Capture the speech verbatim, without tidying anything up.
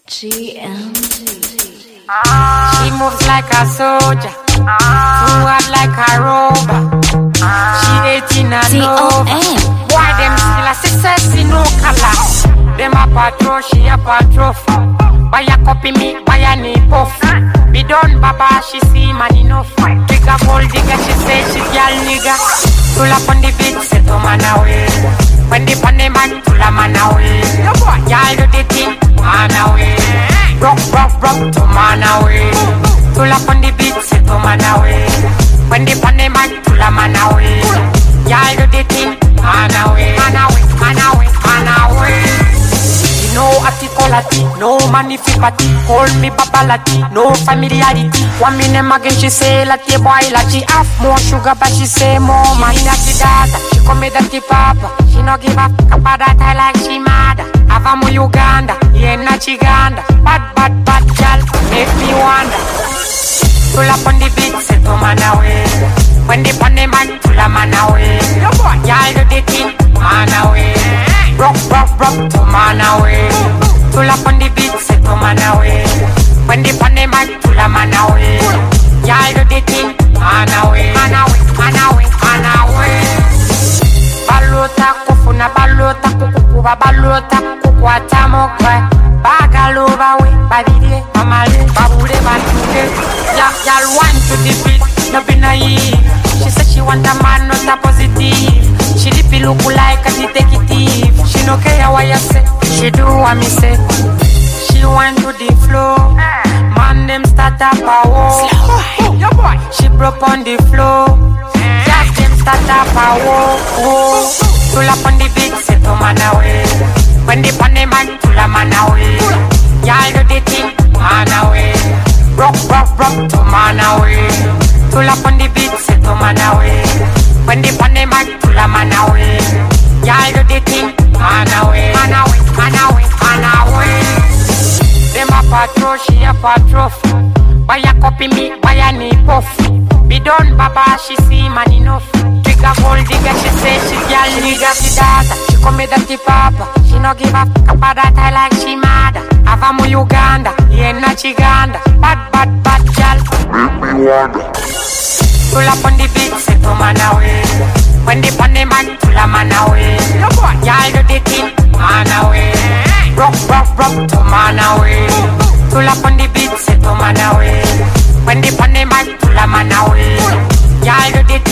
G M G. She moves like a soldier, forward like a rover. She eighteen and over. Why them still a success in no color? Them a patrol, she a patrol. Buy a copy me, buy a knee puff. Be done, baba, she see man enough. Trigger gold digger, she say she girl nigga. Pull up on the beat, set to man away. When the pan the man, pull a man away. Y'all do the thing, man away. Rock, rock, rock to man away. Pull up on the beat, set to man away. When the pan the man, pull a man away. Y'all do the thing, man away. Man away, man away, man away. No articulati, no manifipati. Call me babalati, no familiarity. One minute again she say lati boy lati. Half more sugar but she say more money. She data, she come with that papa. She no give up, kapa that I like she mad. Avamo Uganda, yeah na Chiganda. Bad bad bad girl, make me wonder. Pull up on the beat, set to man away. When the pan the man, pull a man away. Y'all do the thing, man away. Rock, rock, rock to man away. Pull up on the beat, set to man away. When the pan the man, pull a man away. Y'all do the thing, man away. Man away, man away, man away. Balota kufuna, balota kukukuba, balota kukwata mokwe. Bagaluba we, babide, mamale, babule, bantuke. Y'all want to defeat, no be naive. She said she want a man, not a positive. She dip it look like a detective. She no care what you say, she do what me say. She went to the floor, man them start up a war. She broke on the floor, just them start up a war. Pull up on the beat, set to man away. When the pan the man, pull a man away. Y'all do the thing, man away. Rock, rock, rock to man away. Pull up on the beat, set to man away. When the pan the man, pull a man away. Y'all do the thing, man away. Man away, man away, man away. Them a patrol, she a patrol. Buy a copy me, buy a knee puff. Be done, baba, she see man enough. Trigger gold digger, she say she girl nigga. She data, she come with that papa. She no give up, kapa that I like she mad. Avamo Uganda, yeah na Chiganda. Bad, bad, bad girl, make me wonder. Pull up on the beat, set to man away. When the pan the man, pull a man away. Y'all do the thing, man away. Rock, rock, rock to man away. Pull up on the beat, set to man away. When the pan the man, pull a man away. Y'all do the